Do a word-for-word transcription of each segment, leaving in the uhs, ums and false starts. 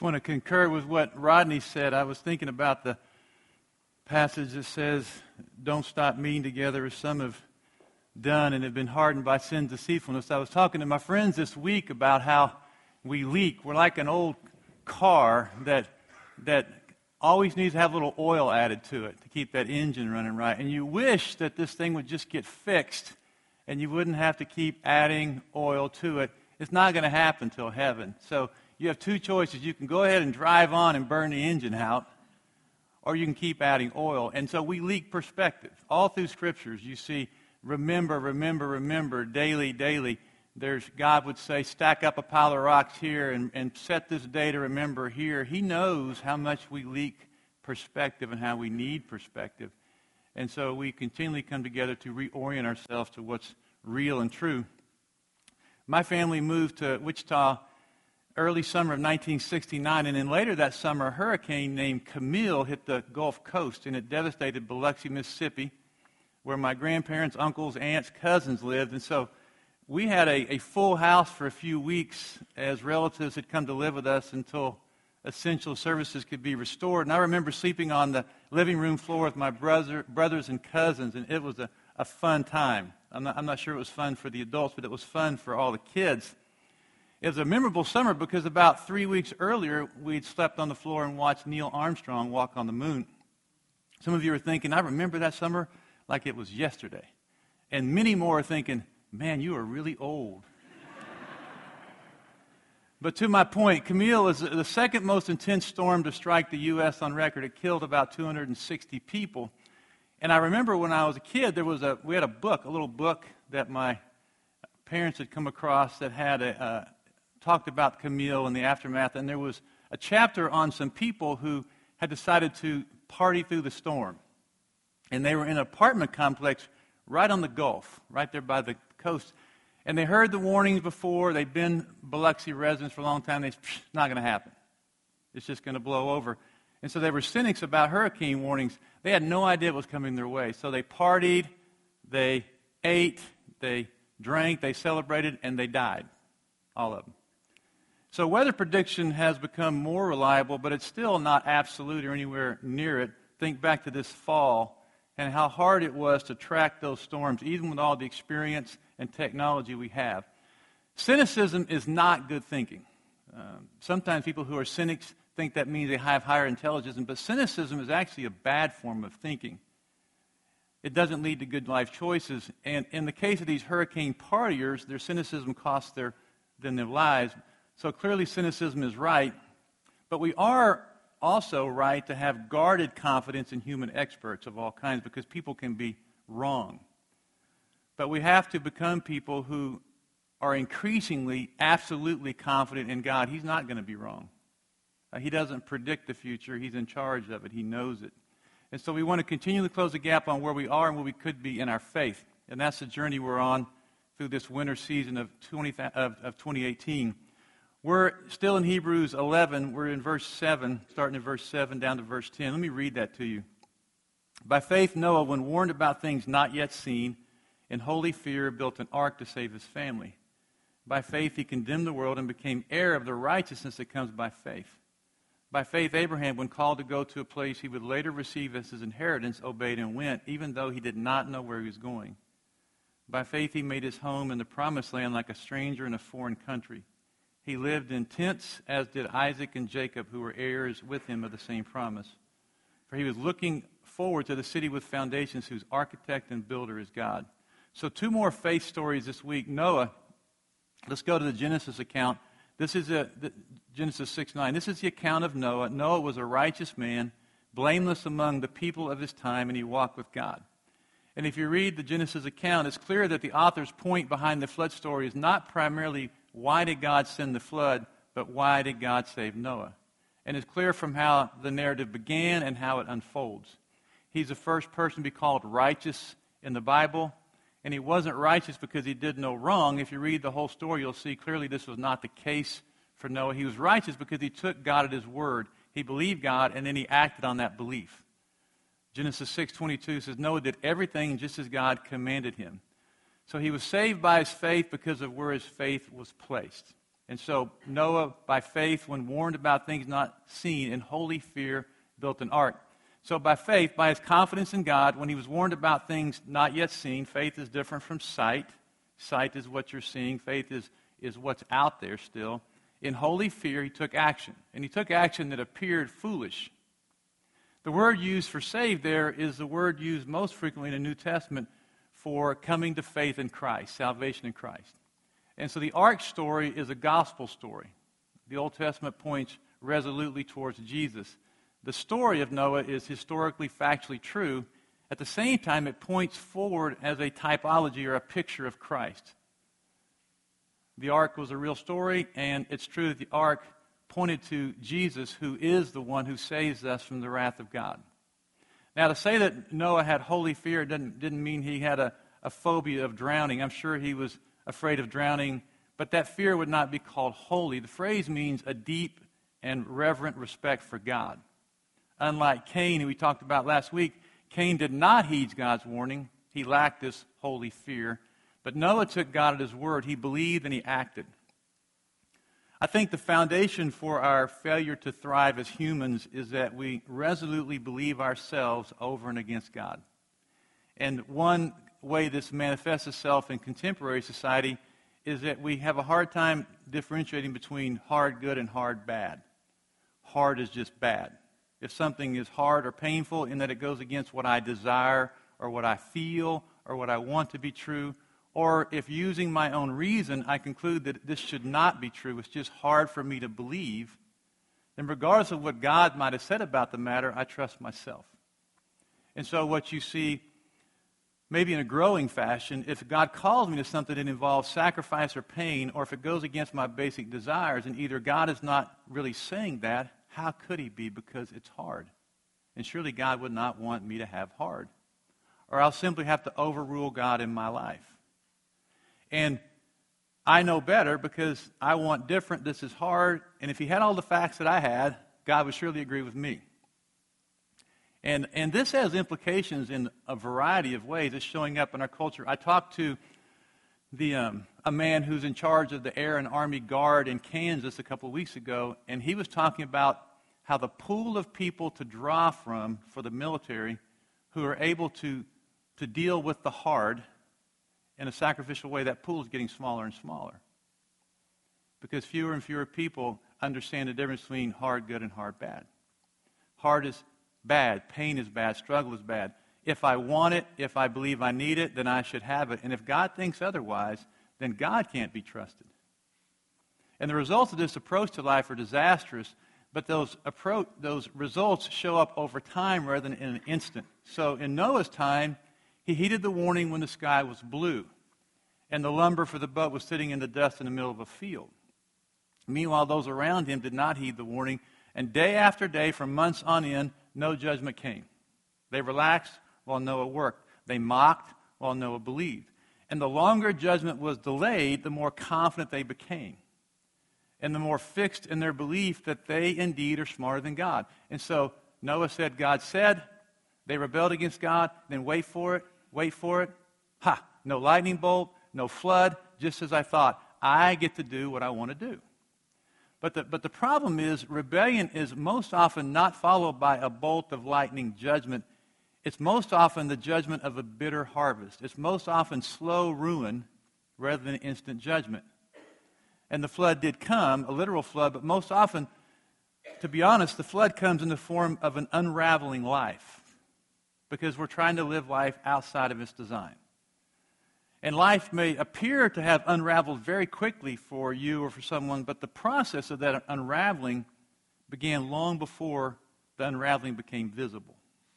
want to concur with what Rodney said. I was thinking about the passage that says, don't stop meeting together as some have done and have been hardened by sin's deceitfulness. I was talking to my friends this week about how we leak. We're like an old car that that always needs to have a little oil added to it to keep that engine running right. And you wish that this thing would just get fixed and you wouldn't have to keep adding oil to it. It's not going to happen till heaven. So you have two choices. You can go ahead and drive on and burn the engine out, or you can keep adding oil. And so we leak perspective. All through Scriptures, you see, remember, remember, remember, daily, daily. There's, God would say, stack up a pile of rocks here and, and set this day to remember here. He knows how much we leak perspective and how we need perspective. And so we continually come together to reorient ourselves to what's real and true. My family moved to Wichita early summer of nineteen sixty-nine, and then later that summer, a hurricane named Camille hit the Gulf Coast, and it devastated Biloxi, Mississippi, where my grandparents, uncles, aunts, cousins lived. And so we had a, a full house for a few weeks as relatives had come to live with us until essential services could be restored. And I remember sleeping on the living room floor with my brother, brothers and cousins, and it was a, a fun time. I'm not, I'm not sure it was fun for the adults, but it was fun for all the kids. It was a memorable summer because about three weeks earlier, we'd slept on the floor and watched Neil Armstrong walk on the moon. Some of you are thinking, I remember that summer like it was yesterday. And many more are thinking, man, you are really old. But to my point, Camille is the second most intense storm to strike the U S on record. It killed about two hundred sixty people. And I remember when I was a kid, there was a we had a book, a little book that my parents had come across that had a, uh, talked about Camille and the aftermath. And there was a chapter on some people who had decided to party through the storm. And they were in an apartment complex right on the Gulf, right there by the coast. And they heard the warnings before. They'd been Biloxi residents for a long time. They said, it's not going to happen. It's just going to blow over. And so they were cynics about hurricane warnings. They had no idea what was coming their way. So they partied, they ate, they drank, they celebrated, and they died. All of them. So weather prediction has become more reliable, but it's still not absolute or anywhere near it. Think back to this fall and how hard it was to track those storms, even with all the experience and technology we have. Cynicism is not good thinking. Um, sometimes people who are cynics think that means they have higher intelligence, but cynicism is actually a bad form of thinking. It doesn't lead to good life choices. And in the case of these hurricane partiers, their cynicism costs their, them their lives. So clearly cynicism is right, but we are also right to have guarded confidence in human experts of all kinds because people can be wrong. But we have to become people who are increasingly absolutely confident in God. He's not going to be wrong. Uh, he doesn't predict the future. He's in charge of it. He knows it. And so we want to continually close the gap on where we are and where we could be in our faith. And that's the journey we're on through this winter season of, twenty, of, of twenty eighteen. We're still in Hebrews eleven. We're in verse seven, starting in verse seven down to verse ten. Let me read that to you. By faith, Noah, when warned about things not yet seen, in holy fear built an ark to save his family. By faith, he condemned the world and became heir of the righteousness that comes by faith. By faith, Abraham, when called to go to a place he would later receive as his inheritance, obeyed and went, even though he did not know where he was going. By faith, he made his home in the promised land like a stranger in a foreign country. He lived in tents, as did Isaac and Jacob, who were heirs with him of the same promise. For he was looking forward to the city with foundations, whose architect and builder is God. So two more faith stories this week. Noah, let's go to the Genesis account. This is a, the, Genesis six nine. This is the account of Noah. Noah was a righteous man, blameless among the people of his time, and he walked with God. And if you read the Genesis account, it's clear that the author's point behind the flood story is not primarily why did God send the flood, but why did God save Noah? And it's clear from how the narrative began and how it unfolds. He's the first person to be called righteous in the Bible, and he wasn't righteous because he did no wrong. If you read the whole story, you'll see clearly this was not the case for Noah. He was righteous because he took God at his word. He believed God, and then he acted on that belief. Genesis six twenty-two says, Noah did everything just as God commanded him. So he was saved by his faith because of where his faith was placed. And so Noah, by faith, when warned about things not seen, in holy fear built an ark. So by faith, by his confidence in God, when he was warned about things not yet seen, faith is different from sight. Sight is what you're seeing. Faith is, is what's out there still. In holy fear, he took action. And he took action that appeared foolish. The word used for saved there is the word used most frequently in the New Testament for coming to faith in Christ, salvation in Christ. And so the ark story is a gospel story. The Old Testament points resolutely towards Jesus. The story of Noah is historically, factually true. At the same time, it points forward as a typology or a picture of Christ. The ark was a real story, and it's true that the ark pointed to Jesus, who is the one who saves us from the wrath of God. Now, to say that Noah had holy fear didn't, didn't mean he had a, a phobia of drowning. I'm sure he was afraid of drowning, but that fear would not be called holy. The phrase means a deep and reverent respect for God. Unlike Cain, who we talked about last week, Cain did not heed God's warning. He lacked this holy fear. But Noah took God at his word. He believed and he acted. I think the foundation for our failure to thrive as humans is that we resolutely believe ourselves over and against God. And one way this manifests itself in contemporary society is that we have a hard time differentiating between hard good and hard bad. Hard is just bad. If something is hard or painful in that it goes against what I desire or what I feel or what I want to be true, or if using my own reason I conclude that this should not be true, it's just hard for me to believe, then regardless of what God might have said about the matter, I trust myself. And so what you see, maybe in a growing fashion, if God calls me to something that involves sacrifice or pain, or if it goes against my basic desires, and either God is not really saying that, how could he be? Because it's hard. And surely God would not want me to have hard. Or I'll simply have to overrule God in my life. And I know better because I want different. This is hard. And if he had all the facts that I had, God would surely agree with me. And, and this has implications in a variety of ways. It's showing up in our culture. I talked to the um, a man who's in charge of the Air and Army Guard in Kansas a couple of weeks ago, and he was talking about how the pool of people to draw from for the military who are able to, to deal with the hard in a sacrificial way, that pool is getting smaller and smaller. Because fewer and fewer people understand the difference between hard good and hard bad. Hard is bad, pain is bad, struggle is bad. If I want it, if I believe I need it, then I should have it. And if God thinks otherwise, then God can't be trusted. And the results of this approach to life are disastrous, but those approach, those results show up over time rather than in an instant. So in Noah's time, he heeded the warning when the sky was blue, and the lumber for the boat was sitting in the dust in the middle of a field. Meanwhile, those around him did not heed the warning, and day after day, for months on end, no judgment came. They relaxed while Noah worked. They mocked while Noah believed. And the longer judgment was delayed, the more confident they became. And the more fixed in their belief that they indeed are smarter than God. And so Noah said, God said. They rebelled against God. Then wait for it, wait for it. Ha! No lightning bolt, no flood, just as I thought. I get to do what I want to do. But the, but the problem is, rebellion is most often not followed by a bolt of lightning judgment. It's most often the judgment of a bitter harvest. It's most often slow ruin rather than instant judgment. And the flood did come, a literal flood, but most often, to be honest, the flood comes in the form of an unraveling life because we're trying to live life outside of its design. And life may appear to have unraveled very quickly for you or for someone, but the process of that unraveling began long before the unraveling became visible.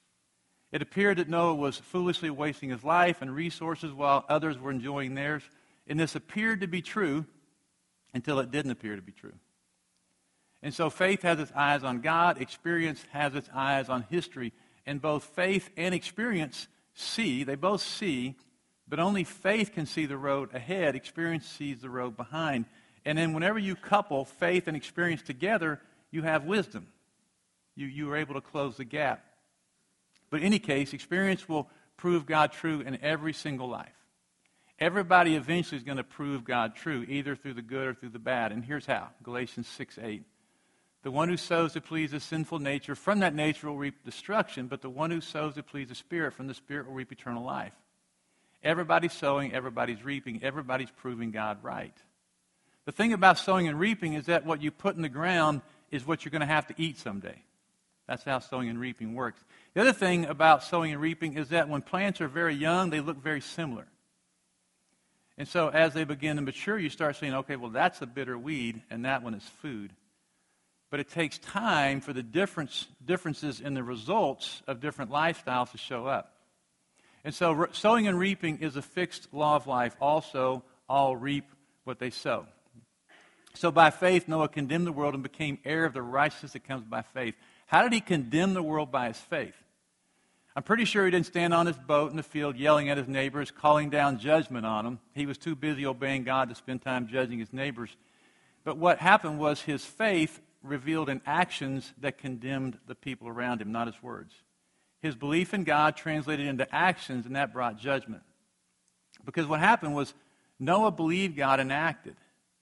It appeared that Noah was foolishly wasting his life and resources while others were enjoying theirs. And this appeared to be true until it didn't appear to be true. And so faith has its eyes on God. Experience has its eyes on history. And both faith and experience see, they both see, but only faith can see the road ahead. Experience sees the road behind. And then whenever you couple faith and experience together, you have wisdom. You, you are able to close the gap. But in any case, experience will prove God true in every single life. Everybody eventually is going to prove God true, either through the good or through the bad. And here's how. Galatians six eight. The one who sows to please the sinful nature, from that nature will reap destruction, but the one who sows to please the Spirit, from the Spirit will reap eternal life. Everybody's sowing, everybody's reaping, everybody's proving God right. The thing about sowing and reaping is that what you put in the ground is what you're going to have to eat someday. That's how sowing and reaping works. The other thing about sowing and reaping is that when plants are very young, they look very similar. And so as they begin to mature, you start saying, okay, well, that's a bitter weed, and that one is food. But it takes time for the difference, differences in the results of different lifestyles to show up. And so re- sowing and reaping is a fixed law of life. Also, all reap what they sow. So by faith, Noah condemned the world and became heir of the righteousness that comes by faith. How did he condemn the world by his faith? I'm pretty sure he didn't stand on his boat in the field yelling at his neighbors, calling down judgment on them. He was too busy obeying God to spend time judging his neighbors. But what happened was his faith revealed in actions that condemned the people around him, not his words. His belief in God translated into actions, and that brought judgment. Because what happened was Noah believed God and acted.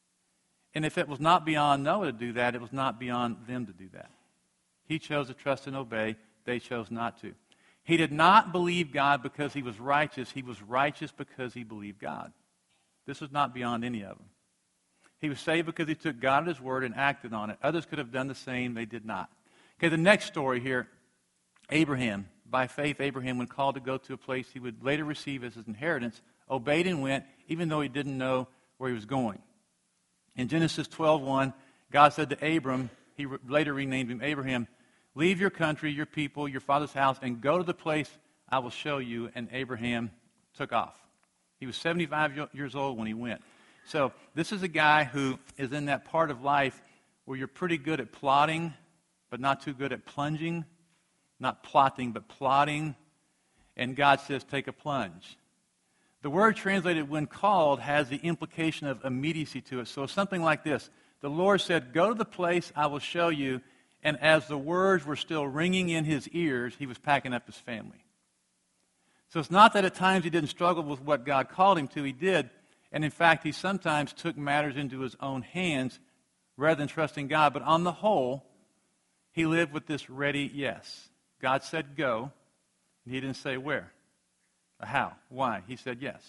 And if it was not beyond Noah to do that, it was not beyond them to do that. He chose to trust and obey. They chose not to. He did not believe God because he was righteous. He was righteous because he believed God. This was not beyond any of them. He was saved because he took God at his word and acted on it. Others could have done the same. They did not. Okay, the next story here, Abraham. By faith, Abraham, when called to go to a place he would later receive as his inheritance, obeyed and went, even though he didn't know where he was going. In Genesis twelve one, God said to Abram, he later renamed him Abraham, leave your country, your people, your father's house, and go to the place I will show you. And Abraham took off. He was seventy-five years old when he went. So this is a guy who is in that part of life where you're pretty good at plotting, but not too good at plunging. Not plotting, but plotting. And God says, take a plunge. The word translated when called has the implication of immediacy to it. So something like this. The Lord said, go to the place I will show you. And as the words were still ringing in his ears, he was packing up his family. So it's not that at times he didn't struggle with what God called him to. He did. And in fact, he sometimes took matters into his own hands rather than trusting God. But on the whole, he lived with this ready yes. God said go, and he didn't say where, or how, why. He said yes.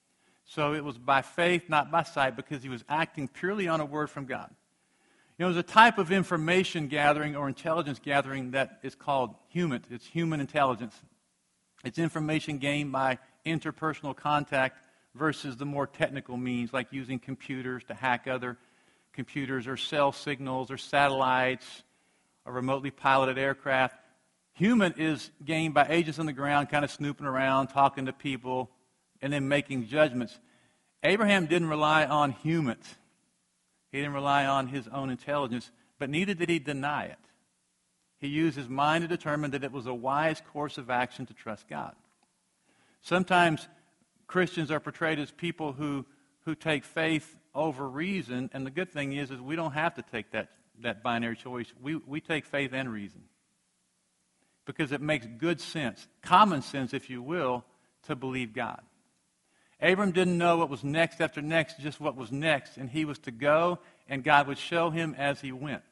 So it was by faith, not by sight, because he was acting purely on a word from God. You know, there's a type of information gathering or intelligence gathering that is called human. It's human intelligence. It's information gained by interpersonal contact versus the more technical means, like using computers to hack other computers or cell signals or satellites or remotely piloted aircraft. Human is gained by agents on the ground, kind of snooping around, talking to people, and then making judgments. Abraham didn't rely on humans. He didn't rely on his own intelligence, but neither did he deny it. He used his mind to determine that it was a wise course of action to trust God. Sometimes Christians are portrayed as people who, who take faith over reason, and the good thing is, is we don't have to take that, that binary choice. We, we take faith and reason because it makes good sense, common sense, if you will, to believe God. Abram didn't know what was next after next, just what was next, and he was to go, and God would show him as he went.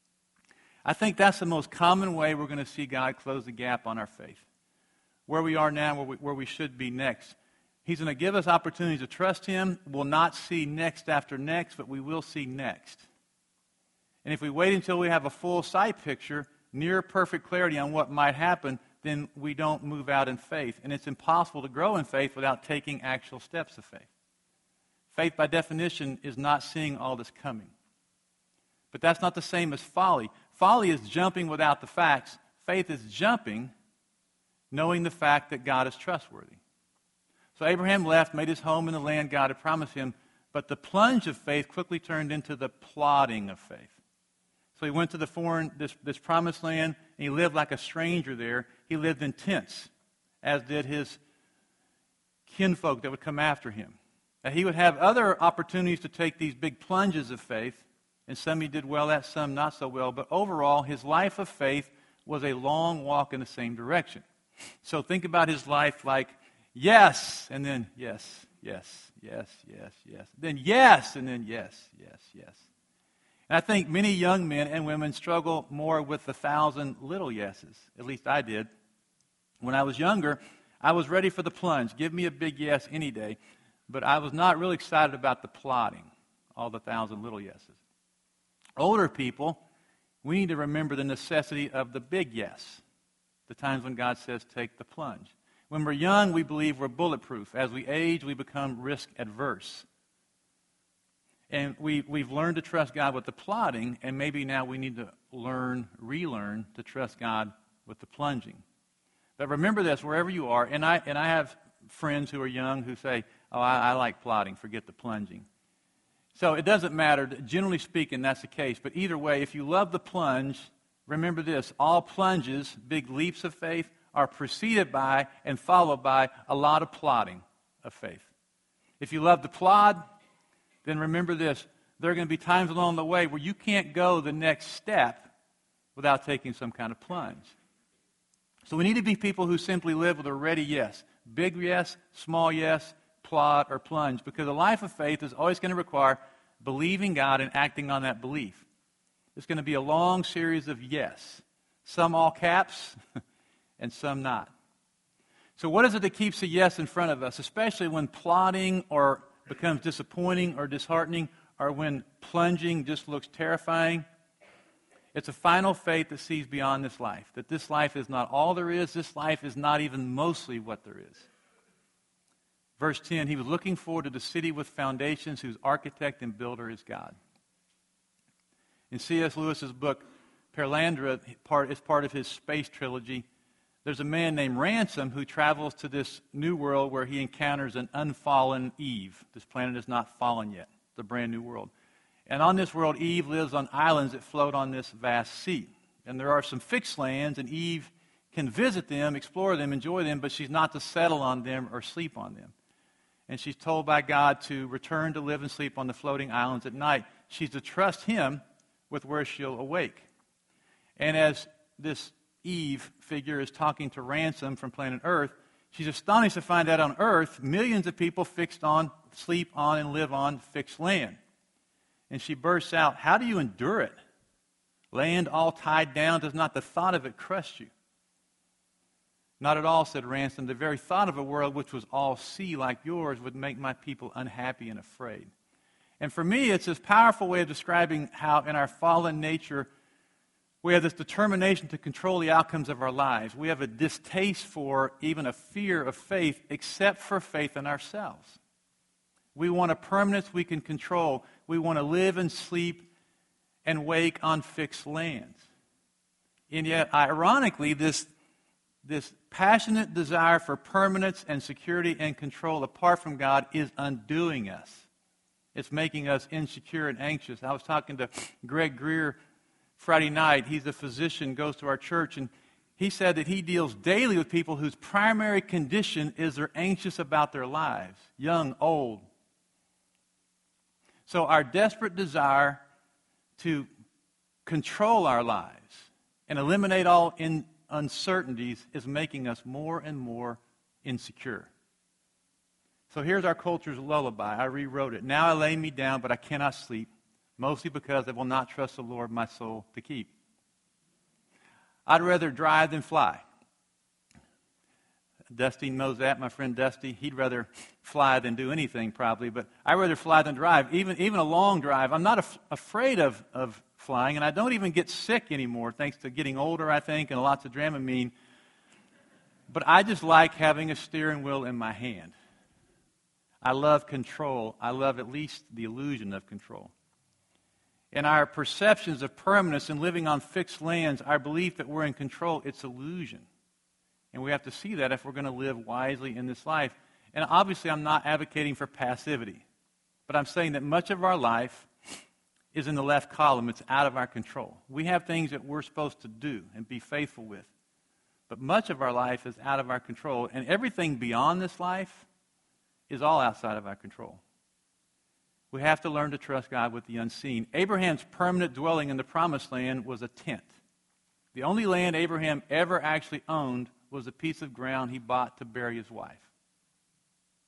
I think that's the most common way we're going to see God close the gap on our faith. Where we are now, where we, where we should be next. He's going to give us opportunities to trust him. We'll not see next after next, but we will see next. And if we wait until we have a full sight picture, near perfect clarity on what might happen, then we don't move out in faith. And it's impossible to grow in faith without taking actual steps of faith. Faith, by definition, is not seeing all this coming. But that's not the same as folly. Folly is jumping without the facts. Faith is jumping, knowing the fact that God is trustworthy. So Abraham left, made his home in the land God had promised him, but the plunge of faith quickly turned into the plodding of faith. So he went to the foreign, this, this promised land, and he lived like a stranger there. He lived in tents, as did his kinfolk that would come after him. And he would have other opportunities to take these big plunges of faith, and some he did well at, some not so well. But overall, his life of faith was a long walk in the same direction. So think about his life like, yes, and then yes, Yes, yes, yes, yes. Then yes, and then yes, yes, yes. And I think many young men and women struggle more with the thousand little yeses. At least I did. When I was younger, I was ready for the plunge. Give me a big yes any day. But I was not really excited about the plodding, all the thousand little yeses. Older people, we need to remember the necessity of the big yes, the times when God says take the plunge. When we're young, we believe we're bulletproof. As we age, we become risk adverse. And we, we've learned to trust God with the plodding, and maybe now we need to learn, relearn to trust God with the plunging. But remember this, wherever you are, and I, and I have friends who are young who say, oh, I, I like plodding, forget the plunging. So it doesn't matter. Generally speaking, that's the case. But either way, if you love the plunge, remember this, all plunges, big leaps of faith, are preceded by and followed by a lot of plodding of faith. If you love to plod, then remember this, there are going to be times along the way where you can't go the next step without taking some kind of plunge. So we need to be people who simply live with a ready yes. Big yes, small yes, plod, or plunge. Because a life of faith is always going to require believing God and acting on that belief. It's going to be a long series of yes. Some all caps, and some not. So what is it that keeps a yes in front of us, especially when plodding or becomes disappointing or disheartening, or when plunging just looks terrifying? It's a final faith that sees beyond this life, that this life is not all there is, this life is not even mostly what there is. Verse ten, he was looking forward to the city with foundations whose architect and builder is God. In C S Lewis's book, Perelandra, part, is part of his space trilogy. There's a man named Ransom who travels to this new world where he encounters an unfallen Eve. This planet is not fallen yet. It's a brand new world. And on this world, Eve lives on islands that float on this vast sea. And there are some fixed lands, and Eve can visit them, explore them, enjoy them, but she's not to settle on them or sleep on them. And she's told by God to return to live and sleep on the floating islands at night. She's to trust him with where she'll awake. And as this Eve figure is talking to Ransom from planet Earth, she's astonished to find that on Earth, millions of people fixed on, sleep on, and live on fixed land. And she bursts out, how do you endure it? Land all tied down, does not the thought of it crush you? Not at all, said Ransom. The very thought of a world which was all sea like yours would make my people unhappy and afraid. And for me, it's this powerful way of describing how in our fallen nature, we have this determination to control the outcomes of our lives. We have a distaste for, even a fear of faith, except for faith in ourselves. We want a permanence we can control. We want to live and sleep and wake on fixed lands. And yet, ironically, this, this passionate desire for permanence and security and control apart from God is undoing us. It's making us insecure and anxious. I was talking to Greg Greer Friday night. He's a physician, goes to our church, and he said that he deals daily with people whose primary condition is they're anxious about their lives, young, old. So our desperate desire to control our lives and eliminate all in uncertainties is making us more and more insecure. So here's our culture's lullaby. I rewrote it. Now I lay me down, but I cannot sleep, mostly because I will not trust the Lord my soul to keep. I'd rather drive than fly. Dusty knows that, my friend Dusty. He'd rather fly than do anything probably, but I'd rather fly than drive, even, even a long drive. I'm not af- afraid of, of flying, and I don't even get sick anymore, thanks to getting older, I think, and lots of Dramamine. But I just like having a steering wheel in my hand. I love control. I love at least the illusion of control. In our perceptions of permanence and living on fixed lands, our belief that we're in control, it's illusion. And we have to see that if we're going to live wisely in this life. And obviously, I'm not advocating for passivity. But I'm saying that much of our life is in the left column. It's out of our control. We have things that we're supposed to do and be faithful with. But much of our life is out of our control. And everything beyond this life is all outside of our control. We have to learn to trust God with the unseen. Abraham's permanent dwelling in the promised land was a tent. The only land Abraham ever actually owned was a piece of ground he bought to bury his wife.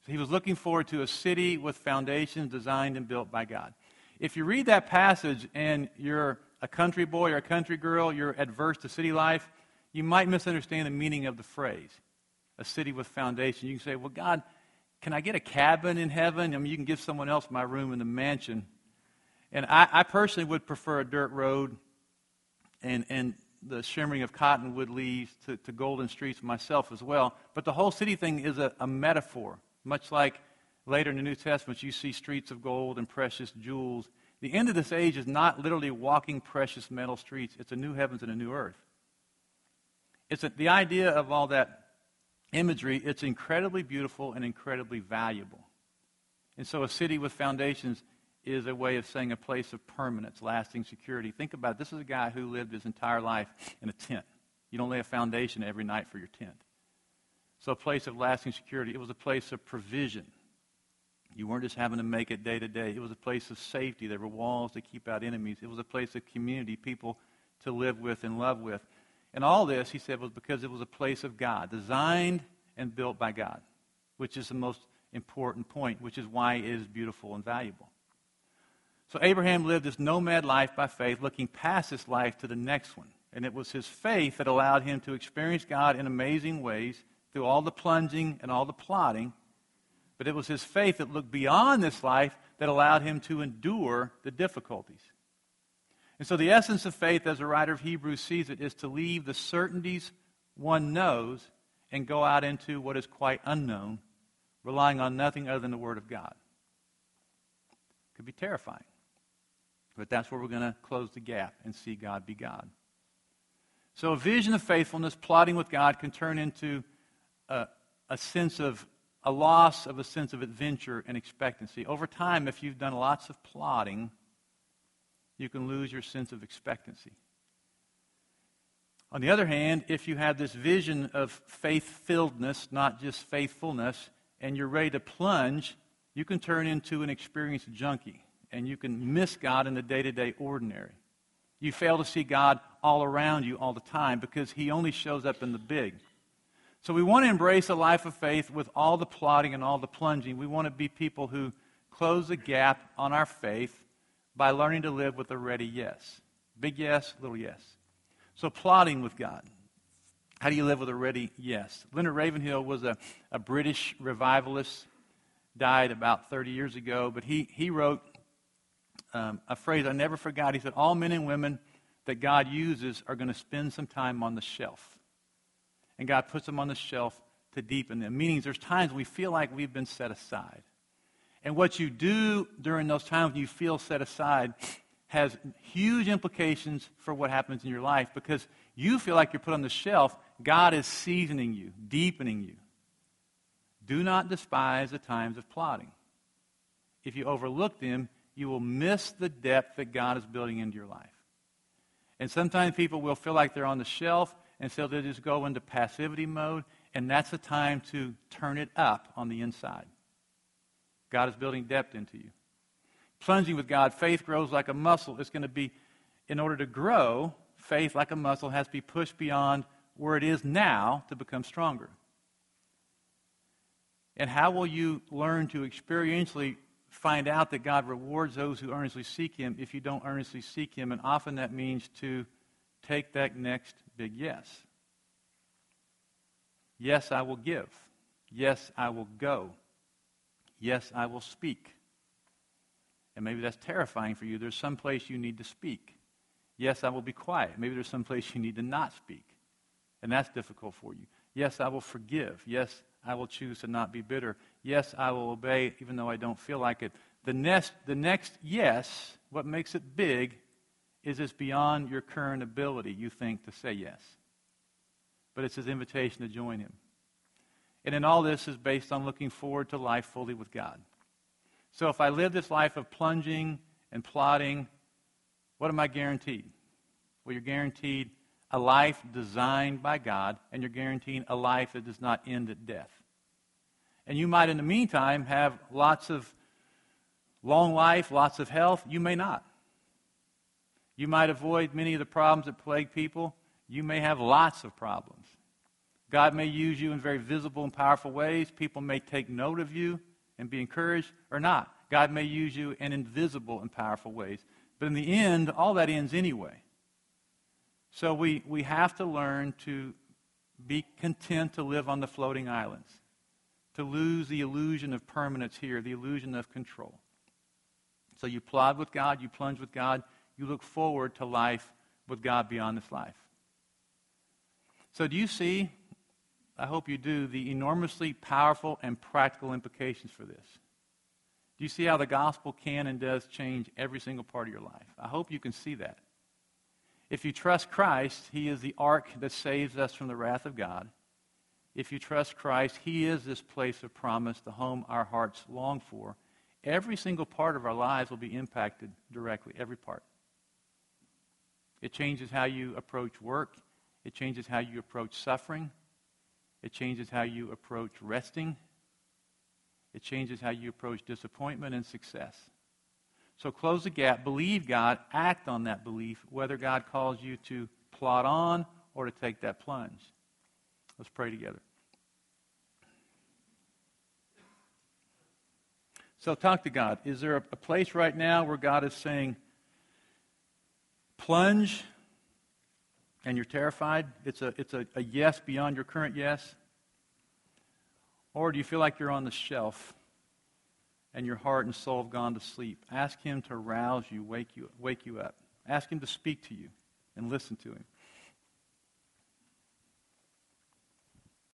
So he was looking forward to a city with foundations designed and built by God. If you read that passage and you're a country boy or a country girl, you're adverse to city life, you might misunderstand the meaning of the phrase, a city with foundation. You can say, well, God, can I get a cabin in heaven? I mean, you can give someone else my room in the mansion. And I, I personally would prefer a dirt road and, and the shimmering of cottonwood leaves to, to golden streets myself as well. But the whole city thing is a, a metaphor, much like later in the New Testament you see streets of gold and precious jewels. The end of this age is not literally walking precious metal streets. It's a new heavens and a new earth. It's a, the idea of all that imagery, it's incredibly beautiful and incredibly valuable. And so a city with foundations is a way of saying a place of permanence, lasting security. Think about it. This is a guy who lived his entire life in a tent. You don't lay a foundation every night for your tent. So a place of lasting security. It was a place of provision. You weren't just having to make it day to day. It was a place of safety. There were walls to keep out enemies. It was a place of community, people to live with and love with. And all this, he said, was because it was a place of God, designed and built by God, which is the most important point, which is why it is beautiful and valuable. So Abraham lived this nomad life by faith, looking past this life to the next one. And it was his faith that allowed him to experience God in amazing ways through all the plunging and all the plodding. But it was his faith that looked beyond this life that allowed him to endure the difficulties. And so the essence of faith, as the writer of Hebrews sees it, is to leave the certainties one knows and go out into what is quite unknown, relying on nothing other than the Word of God. It could be terrifying. But that's where we're going to close the gap and see God be God. So a vision of faithfulness, plodding with God, can turn into a, a sense of, a loss of a sense of adventure and expectancy. Over time, if you've done lots of plodding, you can lose your sense of expectancy. On the other hand, if you have this vision of faith-filledness, not just faithfulness, and you're ready to plunge, you can turn into an experienced junkie, and you can miss God in the day-to-day ordinary. You fail to see God all around you all the time because He only shows up in the big. So we want to embrace a life of faith with all the plodding and all the plunging. We want to be people who close the gap on our faith by learning to live with a ready yes. Big yes, little yes. So plodding with God. How do you live with a ready yes? Leonard Ravenhill was a, a British revivalist, died about thirty years ago, but he, he wrote um, a phrase I never forgot. He said, all men and women that God uses are going to spend some time on the shelf. And God puts them on the shelf to deepen them. Meaning there's times we feel like we've been set aside. And what you do during those times when you feel set aside has huge implications for what happens in your life because you feel like you're put on the shelf. God is seasoning you, deepening you. Do not despise the times of plodding. If you overlook them, you will miss the depth that God is building into your life. And sometimes people will feel like they're on the shelf, and so they just go into passivity mode, and that's the time to turn it up on the inside. God is building depth into you. Plunging with God, faith grows like a muscle. It's going to be, in order to grow, faith like a muscle has to be pushed beyond where it is now to become stronger. And how will you learn to experientially find out that God rewards those who earnestly seek Him if you don't earnestly seek Him? And often that means to take that next big yes. Yes, I will give. Yes, I will go. Yes, I will speak. And maybe that's terrifying for you. There's some place you need to speak. Yes, I will be quiet. Maybe there's some place you need to not speak. And that's difficult for you. Yes, I will forgive. Yes, I will choose to not be bitter. Yes, I will obey even though I don't feel like it. The next, the next yes, what makes it big, is it's beyond your current ability, you think, to say yes. But it's His invitation to join Him. And in all this is based on looking forward to life fully with God. So if I live this life of plunging and plodding, what am I guaranteed? Well, you're guaranteed a life designed by God, and you're guaranteeing a life that does not end at death. And you might, in the meantime, have lots of long life, lots of health. You may not. You might avoid many of the problems that plague people. You may have lots of problems. God may use you in very visible and powerful ways. People may take note of you and be encouraged, or not. God may use you in invisible and powerful ways. But in the end, all that ends anyway. So we, we have to learn to be content to live on the floating islands, to lose the illusion of permanence here, the illusion of control. So you plod with God, you plunge with God, you look forward to life with God beyond this life. So do you see, I hope you do, the enormously powerful and practical implications for this? Do you see how the gospel can and does change every single part of your life? I hope you can see that. If you trust Christ, He is the ark that saves us from the wrath of God. If you trust Christ, He is this place of promise, the home our hearts long for. Every single part of our lives will be impacted directly, every part. It changes how you approach work. It changes how you approach suffering. It changes how you approach resting. It changes how you approach disappointment and success. So close the gap, believe God, act on that belief, whether God calls you to plod on or to take that plunge. Let's pray together. So talk to God. Is there a, a place right now where God is saying, plunge, and you're terrified? It's a, it's a, a yes beyond your current yes? Or do you feel like you're on the shelf and your heart and soul have gone to sleep? Ask Him to rouse you, wake you, wake you up. Ask Him to speak to you and listen to Him.